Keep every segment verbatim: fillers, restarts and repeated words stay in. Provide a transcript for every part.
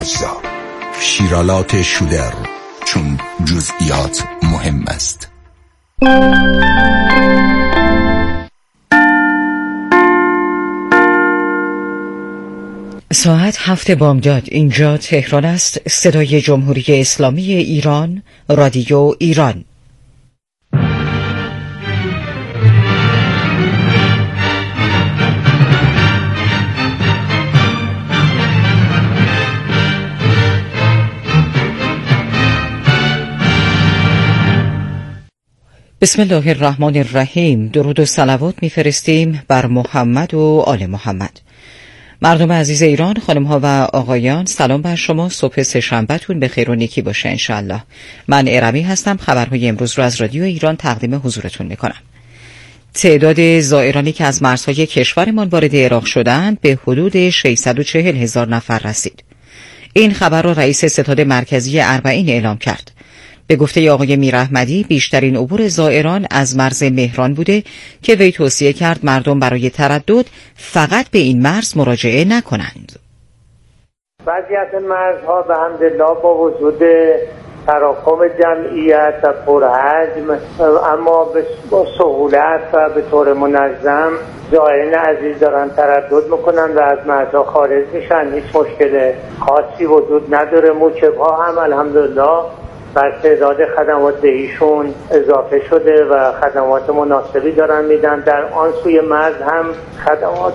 شیرالات شودر، چون جزئیات مهم است. ساعت هفت بامداد. اینجا تهران است. صدای جمهوری اسلامی ایران، رادیو ایران. بسم الله الرحمن الرحیم. درود و صلوات میفرستیم بر محمد و آل محمد. مردم عزیز ایران، خانم ها و آقایان، سلام بر شما. صبح سه شنبه‌تون به خیر و نیکی باشه انشالله. من ارمی هستم. خبرهای امروز رو از رادیو ایران تقدیم حضورتون میکنم. تعداد زائرانی که از مرزهای کشورمان وارد عراق شدند به حدود ششصد و چهل هزار نفر رسید. این خبر را رئیس ستاد مرکزی اربعین اعلام کرد. به گفته آقای میراحمدی، بیشترین عبور زائران از مرز مهران بوده که وی توصیه کرد مردم برای تردد فقط به این مرز مراجعه نکنند. وضعیت مرزها به حمدالله با وجود تراکم جمعیت و پرحجم اما با سهولت و به طور منظم زائرین عزیز دارن تردد میکنن و از مرزها خارج میشن. هیچ مشکل خاصی وجود نداره. موکب‌ها هم الحمدلله بر تعداد خدمات دهیشون اضافه شده و خدمات مناسبی دارن میدن. در آن سوی مرز هم خدمات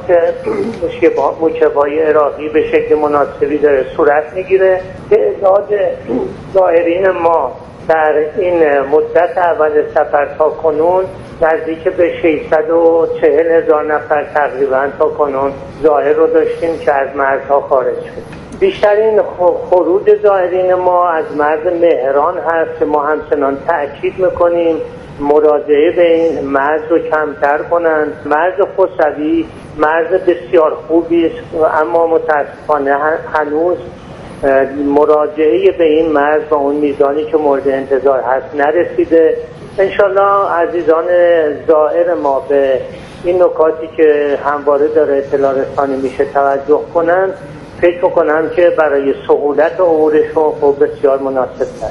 موکب‌های عراقی به شکل مناسبی داره صورت میگیره. تعداد زائرین ما در این مدت اول سفر تا کنون نزدیک به ششصد و چهل هزار نفر تقریبا تا کنون زائر رو داشتیم که از مرزها خارج شد. بیشترین خروج زائرین ما از مرز مهران هست که ما همچنان تأکید میکنیم مراجعه به این مرز رو کمتر کنند. مرز خسروی مرز بسیار خوبی است اما متاسفانه هنوز مراجعه به این مرز با اون میزانی که مورد انتظار هست نرسیده. انشالله عزیزان زائر ما به این نکاتی که همواره داره اطلاع رسانی میشه توجه کنند. فکر میکنم که برای سهولت عبورشون خب بسیار مناسب است.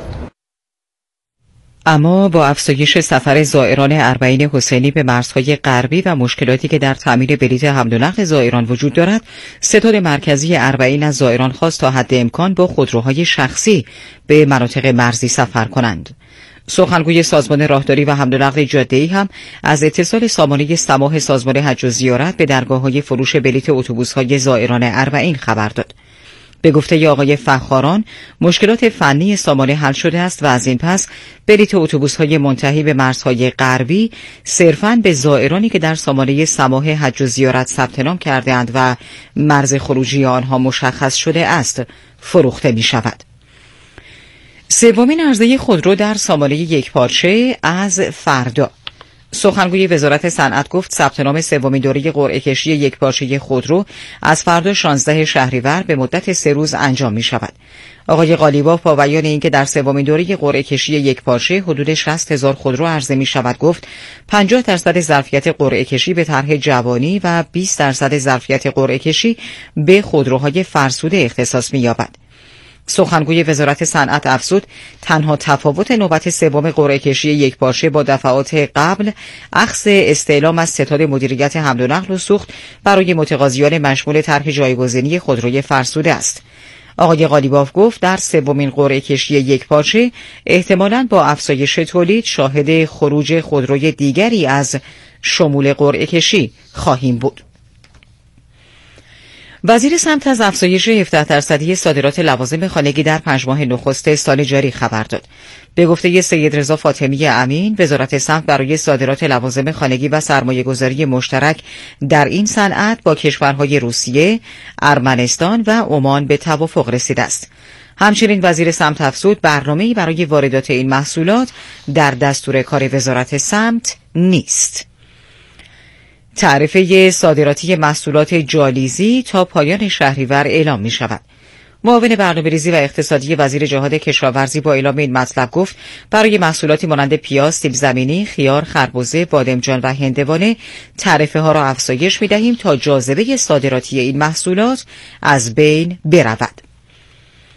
اما با افزایش سفر زائران اربعین حسینی به مرزهای غربی و مشکلاتی که در تامین بلیط حمل و نقل زائران وجود دارد، ستاد مرکزی اربعین از زائران خواست تا حد امکان با خودروهای شخصی به مناطق مرزی سفر کنند. سخنگوی سازمان راهداری و حمل و نقل جاده‌ای هم از اتصال سامانه سماح سازمان حج و زیارت به درگاه‌های فروش بلیط اتوبوس‌های زائران اربعین خبر داد. به گفته آقای فخاران، مشکلات فنی سامانه حل شده است و از این پس بلیط اتوبوس‌های منتهی به مرزهای غربی صرفاً به زائرانی که در سامانه سماح حج و زیارت ثبت نام کرده‌اند و مرز خروجی آنها مشخص شده است فروخته می‌شود. سومین عرضه خودرو در سامانه یکپارچه از فردا. سخنگوی وزارت صنعت گفت ثبت نام سومین دوره قرعه کشی یکپارچه خودرو از فردا شانزده شهریور به مدت سه روز انجام می شود. آقای قالیباف با بیان اینکه در سومین دوره قرعه کشی یکپارچه حدود شصت هزار خودرو عرضه می شود گفت پنجاه درصد ظرفیت قرعه کشی به طرح جوانی و بیست درصد ظرفیت قرعه کشی به خودروهای فرسوده اختصاص می یابد. سخنگوی وزارت صنعت افزود تنها تفاوت نوبت سوم قرعه کشی یکپارچه با دفعات قبل اخذ استعلام از ستاد مدیریت حمل و نقل و سوخت برای متقاضیان مشمول طرح جایگزینی خودروی فرسوده است. آقای قالیباف گفت در سومین قرعه کشی یکپارچه احتمالاً با افزایش تولید شاهد خروج خودروی دیگری از شمول قرعه کشی خواهیم بود. وزیر سمت از افزایش هفده درصدی صادرات لوازم خانگی در پنج ماه نخست سال جاری خبر داد. به گفته سید رضا فاطمی امین، وزارت سمت برای صادرات لوازم خانگی و سرمایه‌گذاری مشترک در این صنعت با کشورهای روسیه، ارمنستان و عمان به توافق رسیده است. همچنین وزیر سمت افزود برنامه‌ای برای واردات این محصولات در دستور کار وزارت سمت نیست. تعرفه صادراتی محصولات جالیزی تا پایان شهریور اعلام می شود. معاون برنامه‌ریزی و اقتصادی وزیر جهاد کشاورزی با اعلام این مطلب گفت برای محصولاتی مانند پیاز، سیب زمینی، خیار، خربزه، بادمجان و هندوانه تعرفه ها را افزایش می دهیم تا جاذبه صادراتی این محصولات از بین برود.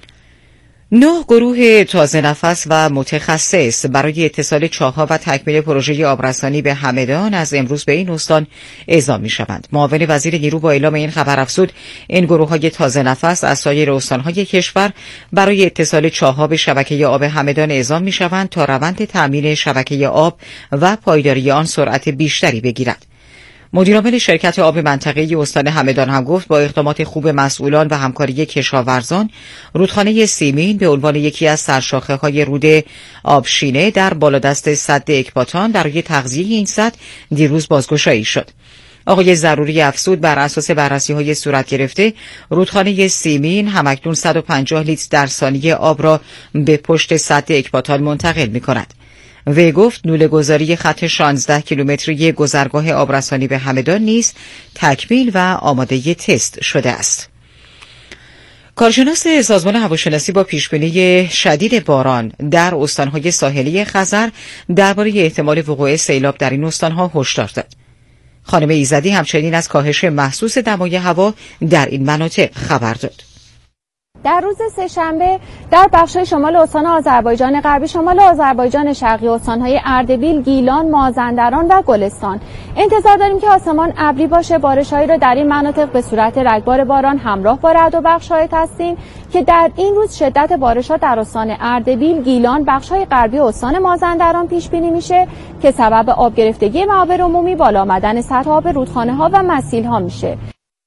نه گروه تازه نفس و متخصص برای اتصال چاه‌ها و تکمیل پروژه آبرسانی به همدان از امروز به این استان اعزام می‌شوند. معاون وزیر نیرو با اعلام این خبر افزود این گروه‌های تازه نفس از سایر استان‌های کشور برای اتصال چاه‌ها به شبکه آب همدان اعزام می‌شوند تا روند تأمین شبکه آب و پایداری آن سرعت بیشتری بگیرد. مدیرعامل شرکت آب منطقه‌ای استان همدان هم گفت با اقدامات خوب مسئولان و همکاری کشاورزان، رودخانه سیمین به عنوان یکی از سرشاخه‌های رود آبشینه در بالادست سد اکباتان برای تغذیه این سد دیروز بازگشایی شد. آقای ضروری افزود بر اساس بررسی‌های صورت گرفته، رودخانه سیمین همکنون صد و پنجاه لیتر در ثانیه آب را به پشت سد اکباتان منتقل می‌کند. وی گفت لوله‌گذاری خط شانزده کیلومتری گذرگاه آبرسانی به همدان نیز تکمیل و آماده تست شده است. کارشناس سازمان هواشناسی با پیشبینی شدید باران در استان‌های ساحلی خزر درباره احتمال وقوع سیلاب در این استان‌ها هشدار داد. خانم ایزدی همچنین از کاهش محسوس دمای هوا در این مناطق خبر داد. در روز سه‌شنبه در بخش‌های شمال استان آذربایجان غربی، شمال آذربایجان شرقی، استان‌های اردبیل، گیلان، مازندران و گلستان انتظار داریم که آسمان ابری باشه. بارش‌هایی را در این مناطق به صورت رگبار باران همراه با رعد و برق شاهد هستیم که در این روز شدت بارش‌ها در استان اردبیل، گیلان، بخش‌های غربی استان مازندران پیش بینی میشه که سبب آب گرفتگی معابر عمومی، بالا آمدن سطح آب رودخانه‌ها و مسیل‌ها میشه.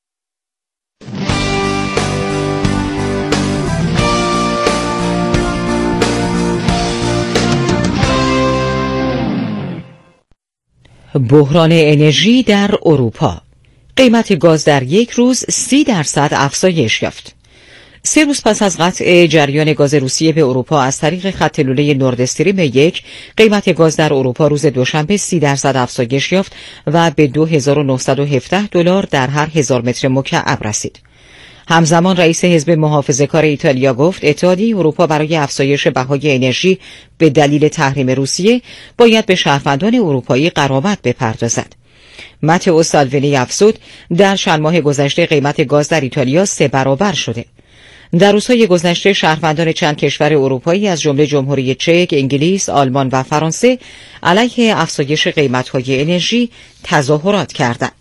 بحران انرژی در اروپا. قیمت گاز در یک روز سی درصد افزایش یافت. سه روز پس از قطع جریان گاز روسیه به اروپا از طریق خط لوله نورد استریم یک، قیمت گاز در اروپا روز دوشنبه سی درصد افزایش یافت و به دو هزار و نهصد و هفده دلار در هر هزار متر مکعب رسید. همزمان رئیس حزب محافظه‌کار ایتالیا گفت اتحادیه اروپا برای افزایش بهای انرژی به دلیل تحریم روسیه باید به شهروندان اروپایی غرامت بپردازد. متئو سالوینی افزود در چند ماه گذشته قیمت گاز در ایتالیا سه برابر شده. در روزهای گذشته شهروندان چند کشور اروپایی از جمله جمهوری چک، انگلیس، آلمان و فرانسه علیه افزایش قیمت‌های انرژی تظاهرات کردند.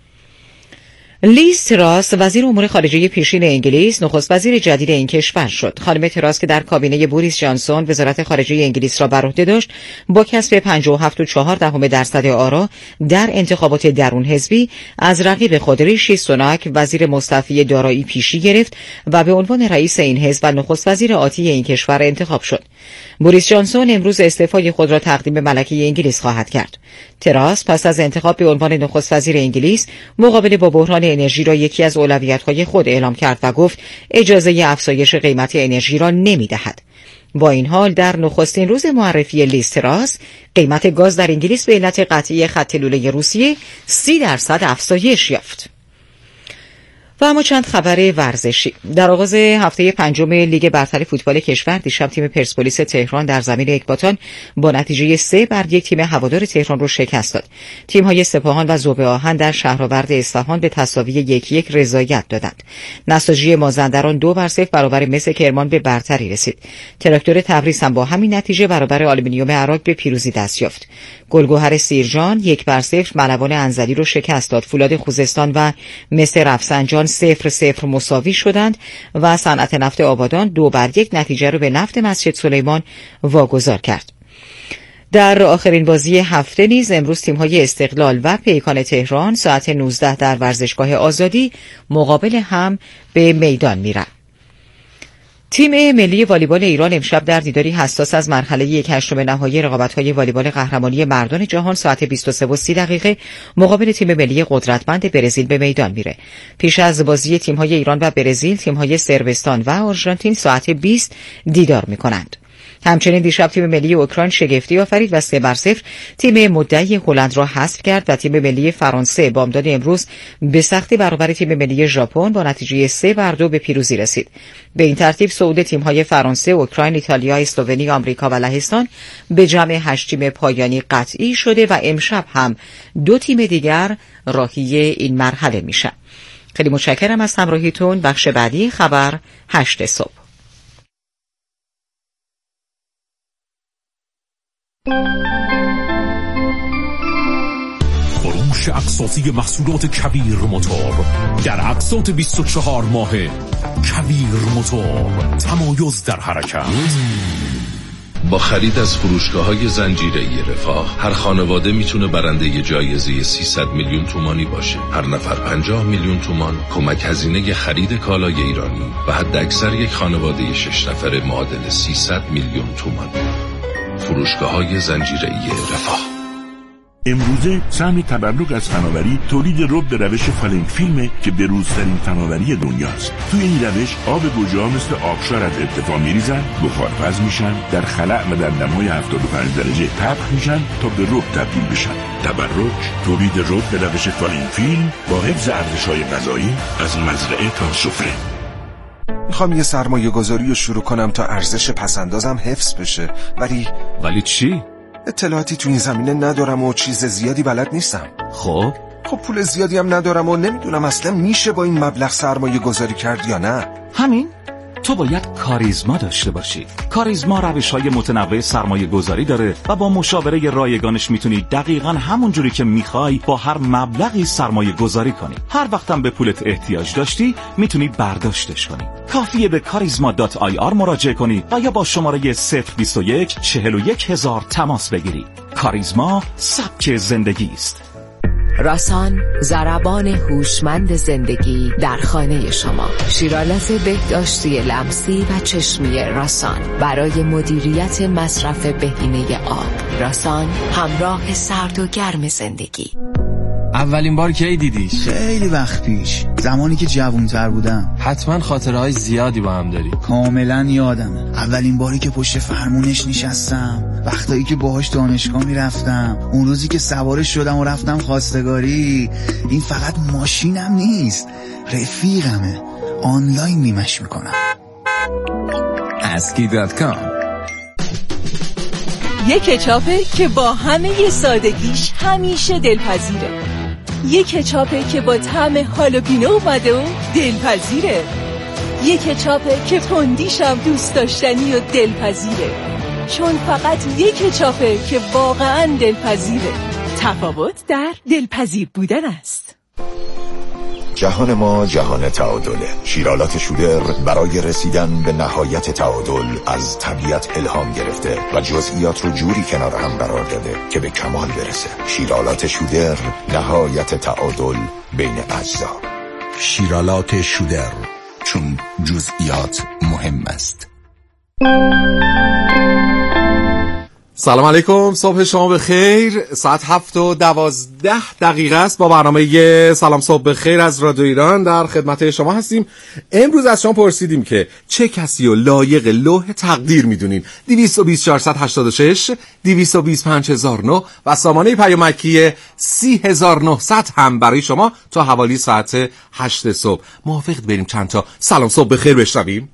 لیز تراس وزیر امور خارجه پیشین انگلیس نخست وزیر جدید این کشور شد. خانم تراس که در کابینه بوریس جانسون وزارت خارجه انگلیس را بر عهده داشت، با کسب پنجاه و هفت و چهار دهم درصد آرا در انتخابات درون حزبی از رقیب خود ریشی سوناک وزیر مستعفی دارایی پیشی گرفت و به عنوان رئیس این حزب و نخست وزیر آتی این کشور انتخاب شد. بوریس جانسون امروز استعفای خود را تقدیم ملکه انگلیس خواهد کرد. تراس پس از انتخاب به عنوان نخست وزیر انگلیس مقابله با بحران انرژی را یکی از اولویت‌های خود اعلام کرد و گفت اجازه افزایش قیمت انرژی را نمی‌دهد. با این حال در نخستین روز معرفی لیز تراس قیمت گاز در انگلیس به علت قطعی خط لوله روسیه سی درصد افزایش یافت. و اما چند خبر ورزشی. در آغاز هفته پنجم لیگ برتر فوتبال کشور دیشب تیم پرسپولیس تهران در زمین اکباتان با نتیجه سه بر یک تیم هوادار تهران رو شکست داد. تیم‌های سپاهان و ذوب آهن در شهرآورد اصفهان به تساوی یک یک رضایت دادند. نساجی مازندران دو بر صفر برابر مس کرمان به برتری رسید. تراکتور تبریز هم با همین نتیجه برابر آلومینیوم عراق به پیروزی دست یافت. گلگهر سیرجان یک بر صفر ملوان انزلی رو شکست داد. فولاد خوزستان و مس رفسنجان صفر صفر مساوی شدند و صنعت نفت آبادان دو بر یک نتیجه رو به نفت مسجد سلیمان واگذار کرد. در آخرین بازی هفته نیز امروز تیم‌های استقلال و پیکان تهران ساعت نوزده در ورزشگاه آزادی مقابل هم به میدان میرن. تیم ملی والیبال ایران امشب در دیداری حساس از مرحله یک هشتم نهایی رقابت‌های والیبال قهرمانی مردان جهان ساعت بیست و سه و سی دقیقه مقابل تیم ملی قدرتمند برزیل به میدان میره. پیش از بازی تیم‌های ایران و برزیل، تیم‌های صربستان و آرژانتین ساعت بیست دیدار می‌کنند. همچنین دیشب تیم ملی اوکراین شگفتی آفرید و سه بر صفر تیم مدعی هلند را حذف کرد و تیم ملی فرانسه بامداد امروز به سختی برابر تیم ملی ژاپن با نتیجه سه بر دو به پیروزی رسید. به این ترتیب صعود تیم‌های فرانسه، اوکراین، ایتالیا، اسلوونی، آمریکا و لهستان به جمع هشت تیم پایانی قطعی شده و امشب هم دو تیم دیگر راهی این مرحله میشن. خیلی متشکرم از همراهیتون. بخش بعدی خبر هشت صبح. فروش اقساطی محصولات کویر موتور در اقساط بیست و چهار ماهه. کویر موتور، تمایز در حرکت. با خرید از فروشگاه‌های زنجیره‌ای رفاه، هر خانواده میتونه برنده جایزه سیصد میلیون تومانی باشه. هر نفر پنجاه میلیون تومان کمک هزینه خرید کالای ایرانی و حد اکثر یک خانواده شش نفره معادل سیصد میلیون تومان. فروشگاه‌های زنجیره‌ای رفاه. امروزه سهم تبرک از فناوری تولید رب به روش فالنگ فیلمه که بروزترین فناوری دنیاست. توی این روش آب گوجه‌ها مثل آبشار از ارتفاع میریزن، بخارپز میشن، در خلأ و در دمای هفتاد و پنج درجه طبخ میشن تا به رب تبدیل بشن. تبرک تولید رب به روش فالنگ فیلم با حفظ ارزش‌های غذایی از مزرعه تا سفره. میخوام یه سرمایه گذاری رو شروع کنم تا ارزش پسندازم حفظ بشه، ولی ولی چی؟ اطلاعاتی تو این زمینه ندارم و چیز زیادی بلد نیستم. خب خب پول زیادی هم ندارم و نمیدونم اصلا میشه با این مبلغ سرمایه گذاری کرد یا نه. همین تو باید کاریزما داشته باشی. کاریزما روش‌های متنوع سرمایه گذاری داره و با مشاوره رایگانش میتونی دقیقاً همون جوری که میخوای با هر مبلغی سرمایه گذاری کنی. هر وقتم به پولت احتیاج داشتی میتونی برداشتش کنی. کافیه به کاریزما دات آی آر مراجعه کنی و یا با شماره صفر بیست و یک چهل و یک هزار تماس بگیری. کاریزما سبک زندگی است. راسان، ضربان هوشمند زندگی در خانه شما. شیرالات بهداشتی لمسی و چشمی راسان برای مدیریت مصرف بهینه آب. راسان، همراه سرد و گرم زندگی. اولین بار کی دیدیش؟ خیلی وقت پیش، زمانی که جوان‌تر بودم. حتما خاطرهای زیادی با هم داری. کاملا یادمه. اولین باری که پشت فرمونش نشستم، وقتایی که باهاش دانشگاه میرفتم، اون روزی که سوارش شدم و رفتم خواستگاری. این فقط ماشینم نیست، رفیقمه. آنلاین نیمش میکنم. اسکی دات کام. یک کچاپه که با همه سادگیش همیشه دلپذیره. یک کچاپه که با طعم هالوپینو اومده و دلپذیره. یک کچاپه که تندیشم دوست داشتنی و دلپذیره. چون فقط یک کچاپه که واقعا دلپذیره. تفاوت در دلپذیر بودن است. جهان ما جهان تعادله. شیرالات شودر برای رسیدن به نهایت تعادل از طبیعت الهام گرفته و جزئیات رو جوری کنار هم قرار داده که به کمال برسه. شیرالات شودر، نهایت تعادل بین اجزا. شیرالات شودر، چون جزئیات مهم است. سلام علیکم، صبح شما بخیر. ساعت هفت و دوازده دقیقه است. با برنامه سلام صبح بخیر از رادیو ایران در خدمت شما هستیم. امروز از شما پرسیدیم که چه کسی رو لایق لوح تقدیر میدونین؟ دویست و بیست چهارصد و هشتاد و شش، دویست و بیست پنج هزار و نه و سامانه پیامکی سی هزار و نهصد هم برای شما تا حوالی ساعت هشت صبح. موافقید بریم چند تا سلام صبح بخیر بشنویم؟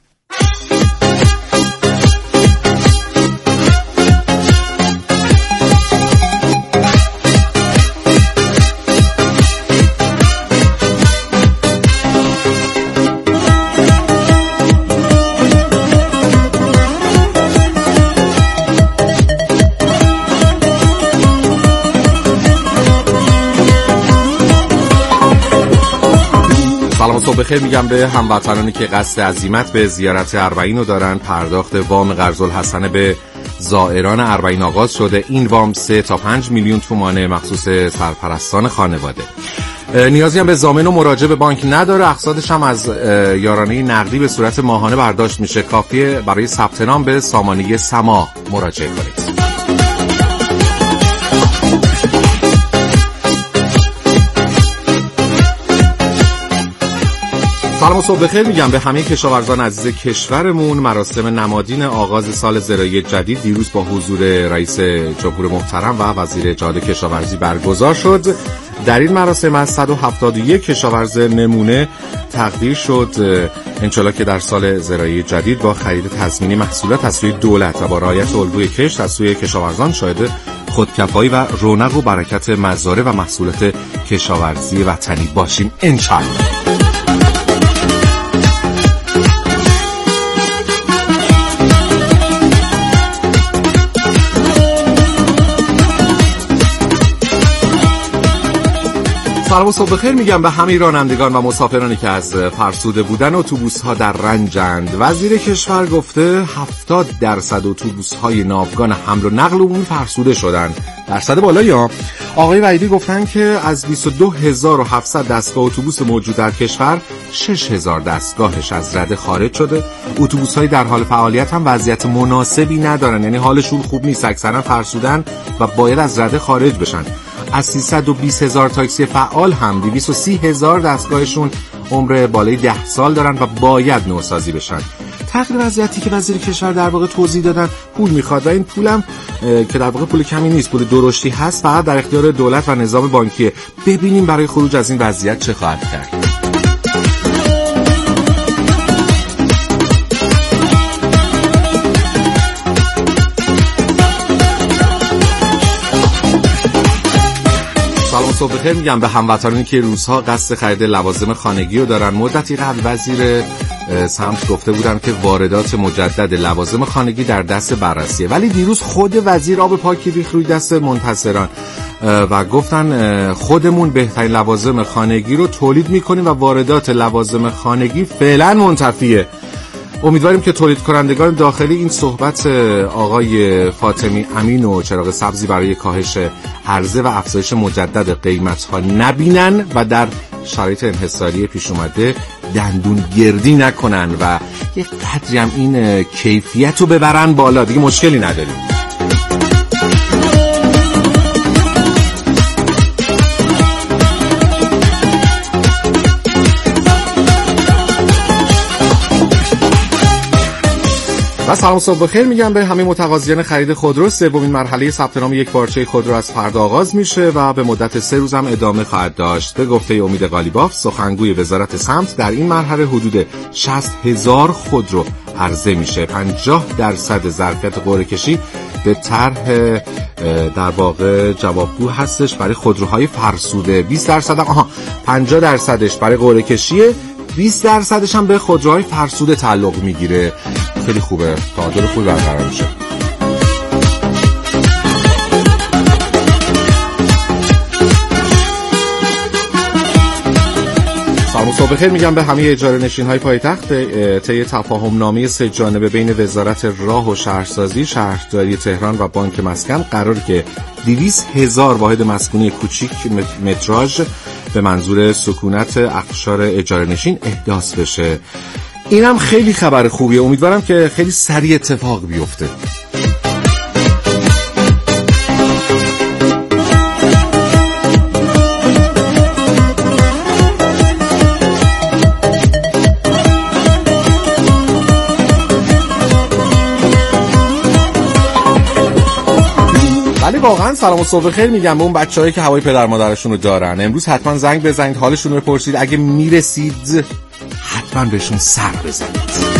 سلام صبح بخیر میگم به هموطنانی که قصد عزیمت به زیارت اربعین رو دارن. پرداخت وام قرض الحسنه به زائران اربعین آغاز شده. این وام سه تا پنج میلیون تومانه، مخصوص سرپرستان خانواده. نیازی هم به ضامن و مراجعه به بانک نداره. اقساطش هم از یارانه نقدی به صورت ماهانه برداشت میشه. کافیه برای ثبت نام به سامانه سما مراجعه کنید. سلام و صبح بخیر میگم به همه کشاورزان عزیز کشورمون. مراسم نمادین آغاز سال زراعی جدید دیروز با حضور رئیس جمهور محترم و وزیر جهاد کشاورزی برگزار شد. در این مراسم از صد و هفتاد و یک کشاورز نمونه تقدیر شد. انشالله که در سال زراعی جدید با خرید تضمینی محصولات از سوی دولت و با رعایت الگوی کشت از سوی کشاورزان شاهد خودکفایی و رونق و برکت مزارع و محصولات کشاورزی وطنی باشیم انشالله. سلام و صبح بخیر میگم به همه رانندگان و مسافرانی که از فرسوده بودن اتوبوس‌ها در رنجند. وزیر کشور گفته هفتاد درصد اتوبوس‌های ناوگان حمل و نقل عمومی فرسوده شدن. درصد بالایی ها. آقای وحیدی گفتن که از بیست و دو هزار و هفتصد دستگاه اتوبوس موجود در کشور شش هزار دستگاهش از رده خارج شده. اتوبوس‌های در حال فعالیت هم وضعیت مناسبی ندارن، یعنی حالشون خوب نیست، اکثرا فرسودن و باید از رده خارج بشن. از سیصد و بیست هزار تاکسی فعال هم دویست و سی هزار دستگاهشون عمر بالای ده سال دارن و باید نوسازی بشن. تغییر وضعیتی که وزیر کشور در واقع توضیح دادن پول میخواد و این پولم که در واقع پول کمی نیست، پول درشتی هست، فقط در اختیار دولت و نظام بانکیه. ببینیم برای خروج از این وضعیت چه خواهد کرد. سلام صبح بخیر میگم به هموطنانی که روزها قصد خرید لوازم خانگی رو دارن. مدتی قبل وزیر سمت گفته بودن که واردات مجدد لوازم خانگی در دست بررسیه، ولی دیروز خود وزیر آب پاکی ریخت روی دست منتظران و گفتن خودمون بهترین لوازم خانگی رو تولید میکنیم و واردات لوازم خانگی فعلا منتفیه. امیدواریم که تولید کنندگان داخلی این صحبت آقای فاطمی امین و چراغ سبزی برای کاهش عرضه و افزایش مجدد قیمت‌ها نبینن و در شرایط انحصاری پیش اومده دندون گردی نکنن و یک قدری هم این کیفیت رو ببرن بالا. دیگه مشکلی نداریم. و سلام صبح بخیر میگم به همه متقاضیان خرید خودرو. سومین مرحله ثبت نام یک پارچه خودرو از فردا آغاز میشه و به مدت سه روز هم ادامه خواهد داشت. به گفته امید قالیباف سخنگوی وزارت سمت، در این مرحله حدود شصت هزار خودرو عرضه میشه. پنجاه درصد ظرفیت قرعه کشی به طرح در واقع جوابگو هستش برای خودروهای فرسوده. بیست درصد آها پنجاه درصدش برای قرعه کشیه، بیست درصدش هم به خودروهای فرسوده تعلق میگیره. خیلی خوبه، تعادل خوبی برقرار میشه. سلام صبح بخیر میگم به همه اجاره نشین های پایتخت. طی تفاهم نامه سه جانبه بین وزارت راه و شهرسازی، شهرداری تهران و بانک مسکن قراره که دویست هزار واحد مسکونی کوچیک متراژ به منظور سکونت اقشار اجاره نشین احداث بشه. اینم خیلی خبر خوبیه، امیدوارم که خیلی سریع اتفاق بیفته. ولی واقعا سلام و صبح خیر میگم به اون بچه‌هایی که هوای پدر مادرشون رو دارن. امروز حتما زنگ بزنید، حالشون رو بپرسید، اگه میرسید حتما بهشون سر بزنید.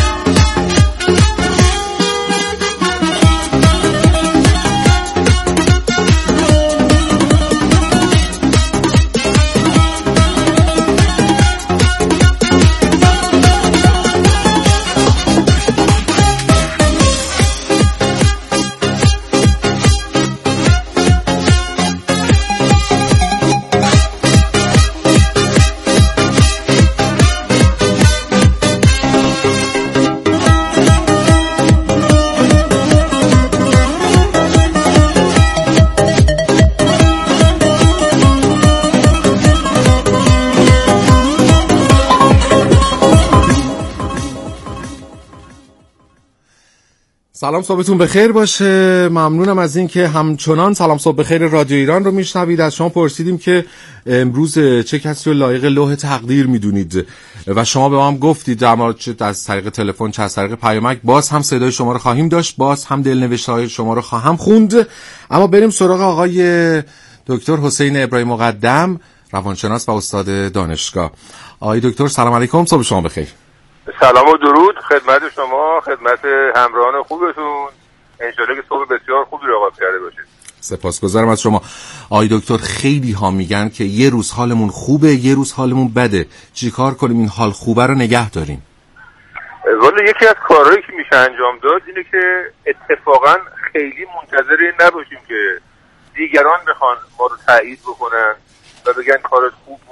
سلام صبحتون بخیر باشه. ممنونم از این که همچنان سلام صبح بخیر رادیو ایران رو میشنوید. از شما پرسیدیم که امروز چه کسی رو لایق لوح تقدیر میدونید و شما به ما هم گفتید، در مورد چه از طریق تلفن چه از طریق پیامک. باز هم صدای شما رو خواهیم داشت، باز هم دلنوشته‌های شما رو خواهم خوند. اما بریم سراغ آقای دکتر حسین ابراهیم مقدم، روانشناس و استاد دانشگاه. آقای دکتر سلام علیکم، صبح شما بخیر. سلام و درود خدمت شما، خدمت همراهان خوبتون. انشالله که صبح بسیار خوبی رو آغاز کرده باشید. سپاسگزارم از شما. آقای دکتر خیلی ها میگن که یه روز حالمون خوبه یه روز حالمون بده، چیکار کنیم این حال خوبه رو نگه داریم؟ والا یکی از کارهایی که میشه انجام داد اینه که اتفاقا خیلی منتظر نباشیم که دیگران بخوان ما رو تایید بکنن و بگن کارت خوب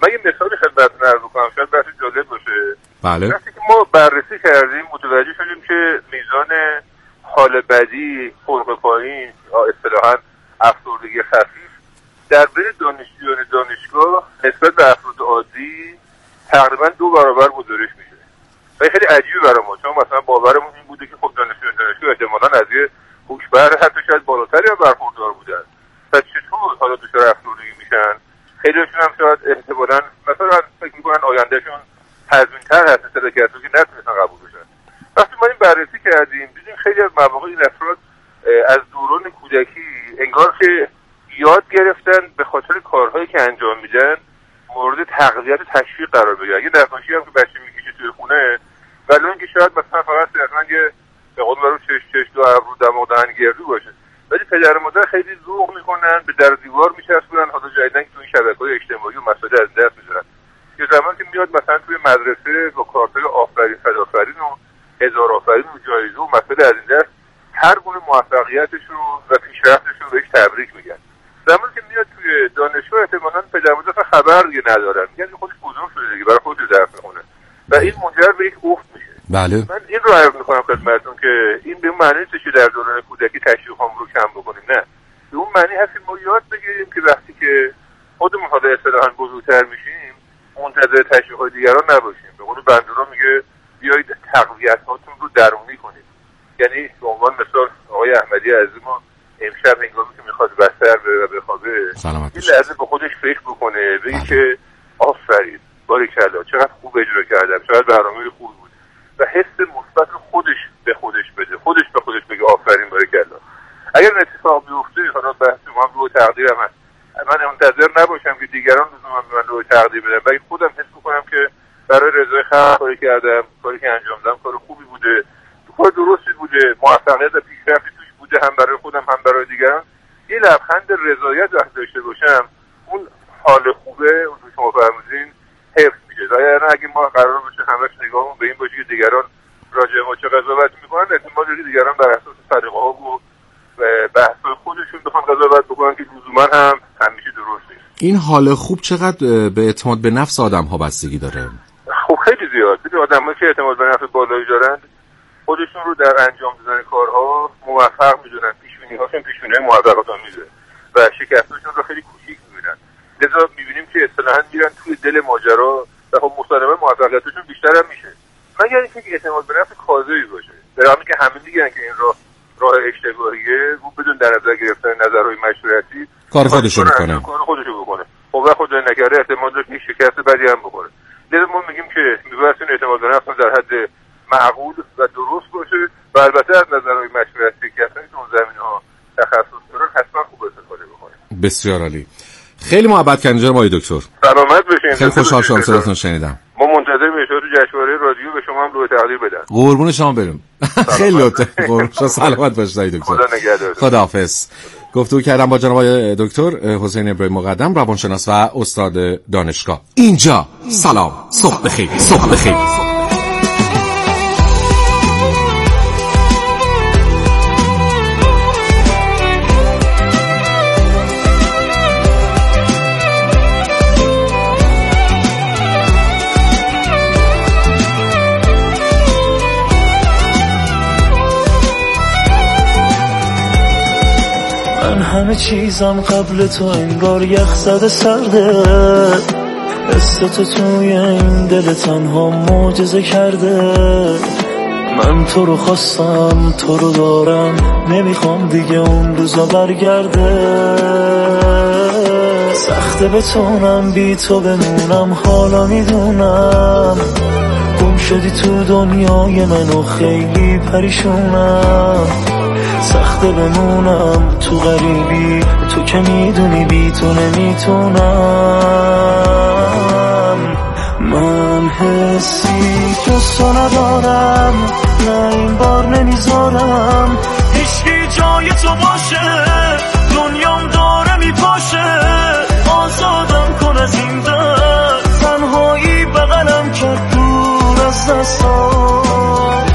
من یه مثالی خدمتتون عرض کنم شاید بحث جالب باشه. بله. وقتی که ما بررسی کردیم متوجه شدیم که میزان حال بدی، خلق پایین یا اصطلاحاً افسردگی خفیف در بین دانشجویان دانشگاه نسبت به افراد عادی تقریبا دو برابر گزارش میشه. و خیلی عجیبه برای ما، چون مثلا باورمون این بوده که خب دانشجویان دانشگاه احتمالاً از یه هوش‌بر حتی شاید بالاتری هم برخوردار بودن. پس چطور حالا دچار افسردگی میشن؟ خیلیشون هم شاید احتمالاً مثلا فکر میکنن آیندهشون تضمین‌تر هست نسبت به کسایی که نتونستن قبول بشن. وقتی ما این بررسی کردیم دیدیم خیلی از مواقع این افراد از دوران کودکی انگار که یاد گرفتن به خاطر کارهایی که انجام میدن مورد تقویت و تشویق قرار بگیرن. یه نقاشی هم که بچه میکشه توی خونه ولی اینکه شاید مثلا فقط رنگ به قول معروف چش چش دو ابرو دماغ دهن گردو باشه، ولی پدر و مادر خیلی ذوق میکنن به در دیوار میچسبونن. حالا جدیدن که تو این شبکه‌های اجتماعی و مسائل از دست میذارن. یه زمان که میاد مثلا توی مدرسه با کارتای آفرین فدافرین و هزار آفرین و جایزه و مسائل از این دست هر گونه موفقیتش رو و پیشرفتش رو بهش تبریک میگن. زمانی که میاد توی دانشگاه احتمالاً پدر و مادر خبر دیگه ندارن، میگن خودش بزرگ شده دیگه برای خودش درس میخونه و این منجر به یک افت میشه. بله. من این رو عرض میکنم خدمتتون که این به معنی نیست که در دوران کودکی تشویقام رو کم بکنیم، نه، به اون معنی هست که ما یاد بگیریم که وقتی که خودمون حالا اصطلاحاً بزرگتر میشیم منتظر تشویق‌های دیگران نباشیم. به قول بندورا میگه بیایید تقویت‌هاتون رو درونی کنید. یعنی به عنوان مثال آقای احمدی عزیز ما امشب هنگامی که میخواد بستر بره و بخوابه این لحظه به خودش فکر بکنه بگه که آفرین باریکلا چقدر خوب اجرا کردم، چقدر برنامه خوبی بود و حس مثبت رو خودش به خودش بده، خودش به خودش بگه آفرین باریکلا. اگر این اتفاق بیفته حالا بحث ما هم رو تقدیرم هست، من منتظر نباشم که دیگران لزوما به من رو تقدیر بدن، بلکه خودم حس میکنم که برای رضای خلق کاری کردم، کاری که انجام دادم کار خوبی بوده، کار درستی بوده، موفقیت و پیشرفتی توش بوده، هم برای خودم هم برای دیگران. یه لبخند رضایت وقتی داشته باشم اون حال خوبه اون که شما فرمودین حفظ میشه. یعنی اگه ما قرار باشه همش نگاهمون به این باشه که دیگران راجع به ما چه قضاوت میکنن، احتمال داره دیگران بر اساس سلیقه ها و بحث‌های خودشون بخوان قضاوت بکنن که لزوما هم همیشه درست نیست. این حال خوب چقدر به اعتماد به نفس آدم ها بستگی داره؟ خب خیلی زیاد. دیدی آدمایی که اعتماد به نفس بالایی دارن خودشون رو در انجام دادن کارها موفق میدونن، پیش‌بینی‌هاشون پیش‌بینی‌های موفقیت‌آمیزه و شکست‌هاشون رو خیلی کوچیک می‌بینن. لذا می‌بینیم که اصطلاحاً میرن توی دل ماجرا و خب مسلماً موفقیتشون بیشتر هم میشه. مگر اینکه اعتماد به نفس کاذبی باشه. در حالی که همه میگن که این راه راه اشتباهیه و بدون در نظر گرفتن نظرهای مشورتی کار خودشو میکنه کار خودشو بکنه خب و خود نکرده احتمال داره که شکست بدی هم بخوره. لذا ما میگیم که میبایستی اعتماد به نفس در حد معقول و درست باشه و البته از نظرهای مشورتی که اصلا تو اون زمینه‌ها تخصص دارن حتما خوب استفاده بکنه. بسیار عالی. خیلی محبت کردین جناب آقای دکتر. سلامت باشین. خیلی خوشحال شدم صداتون شنیدم. ما منتظر میشیم تو جشنواره رادیو به شما هم روی تقدیر بدن. قربون شما بریم. خیلی لطفا. قربون شما سلامت باشید آقای دکتر. خدا نگهدار. خداحافظ. گفتگو کردم با جناب آقای دکتر حسین ابراهیم مقدم، روانشناس و استاد دانشگاه. اینجا سلام صبح بخیر. صبح بخیر. همه چیزم قبل تو انگار یخ زده سرده، قصه تو توی این دل تنها معجزه کرده. من تو رو خواستم تو رو دارم، نمیخوام دیگه اون روزا برگرده. سخته بتونم بی تو بمونم، حالا میدونم گم شدی تو دنیای من و خیلی پریشونم. سخته بمونم تو غریبی، تو که میدونی بی تو نمیتونم. من حسی جز تو ندارم، نه این بار نمیذارم هیچکی جای تو باشه. دنیام داره میپاشه، آزادم کن از این درد. تنهایی بغلم کرد دور از دستام.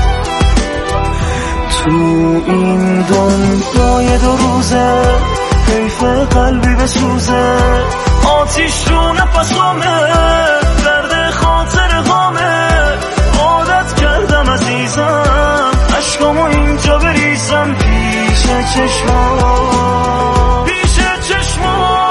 تو این دنیای دو روزه حیف قلبی بسوزه، آتیش رو نفسامه، درد خاطر غامه. عادت کردم عزیزم عشقامو اینجا بریزم پیش چشمام، پیش چشمام.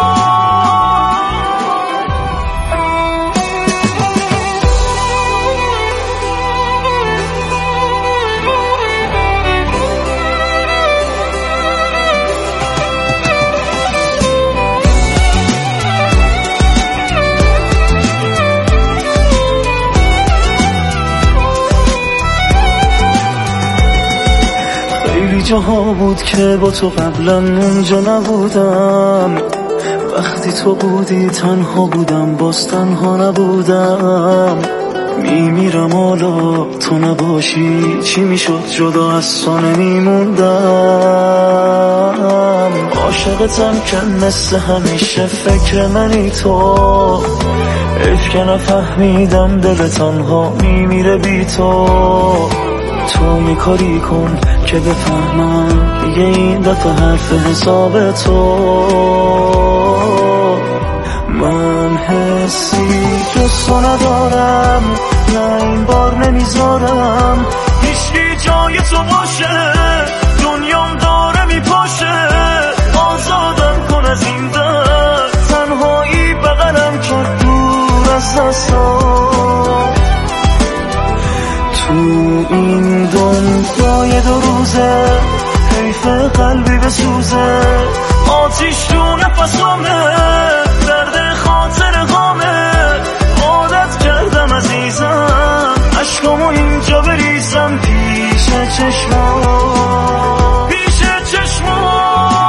جاها بود که با تو قبلا اونجا نبودم، وقتی تو بودی تنها بودم باز تنها نبودم. میمیرم حالا تو نباشی چی میشد جدا از تو نمیموندم. عاشقتم که مثل همیشه فکر منی تو، حیف که نفهمیدم دل تنها میمیره بی تو. تو میکاری کن که بفهمم دیگه این دفعه حرف حساب تو. من حسی جز تو ندارم، نه این بار نمیذارم هیچکی جای تو باشه. دنیام داره میپاشه، آزادم کن از این درد. تنهایی بغلم کرد دور از دستم. تو این دنیای دو روزه حیف قلبی بسوزه. آتیش رو نفسامه، درد خاطر غامه. عادت کردم عزیزم عشقامو اینجا بریزم پیش چشمام، پیش چشمام.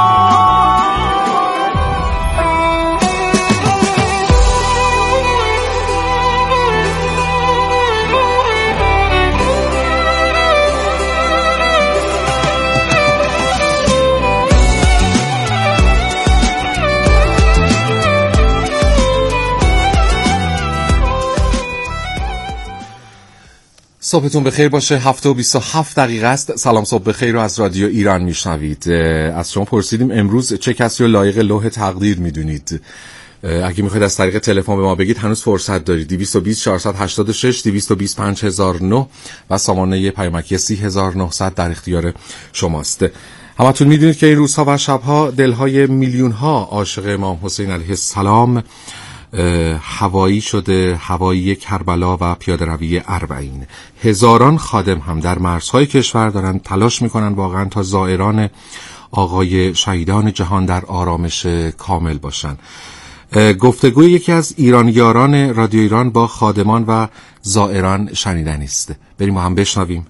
صبحتون بخیر باشه. هفته و بیست و هفت دقیقه است. سلام صبح بخیر رو از رادیو ایران میشنوید. از شما پرسیدیم امروز چه کسی رو لایق لوح تقدیر میدونید. اگه میخواید از طریق تلفن به ما بگید هنوز فرصت دارید. دویست و بیست چهارصد و هشتاد و شش دویست و بیست پنج هزار و نه و سامانه پیامکی سی هزار و نهصد در اختیار شماست. همتون میدونید که این روزها و شبها دلهای میلیون ها عاشق امام حسین علیه السلام هوایی شده، هوایی کربلا و پیاده روی اربعین. هزاران خادم هم در مرزهای کشور دارن تلاش میکنن واقعا تا زائران آقای شهیدان جهان در آرامش کامل باشن. گفتگوی یکی از ایرانیاران رادیو ایران با خادمان و زائران شنیدنی است. بریم با هم بشنویم.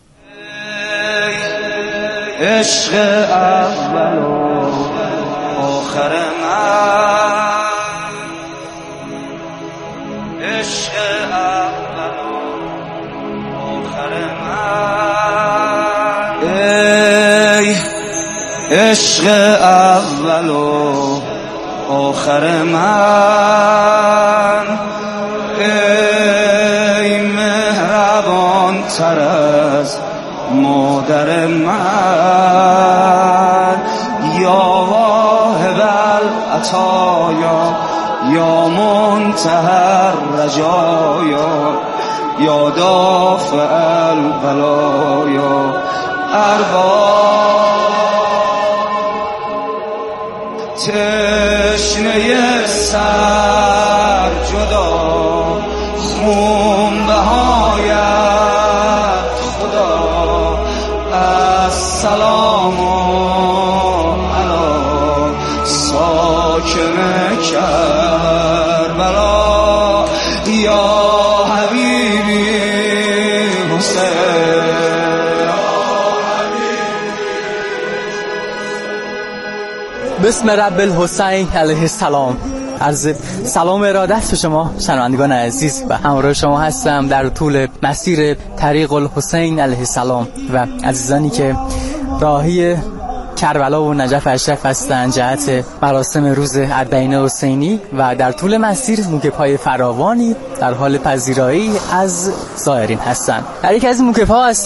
عشق اول و آخر من، عشق اول و آخر من. ای عشق اول و آخر من، ای مهربان تر از مادر من. یا واهب العطایا، یا منتهی الرجایا، یا دافع البلایا. ارباب تشنه سر جدا، خون بهایت خدا. السلام علی ساکن کربلا، یا حبیبی حسین. بسم رب الحسین علیه السلام. عرض سلام و ارادت به شما شنوندگان عزیز و همراه شما هستم در طول مسیر طریق الحسین علیه السلام و عزیزانی که راهی کربلا و نجف اشرف هستند جهت مراسم روز اربعین حسینی و در طول مسیر موکب‌های فراوانی در حال پذیرایی از زائرین هستند. در یک از موکب‌ها هستند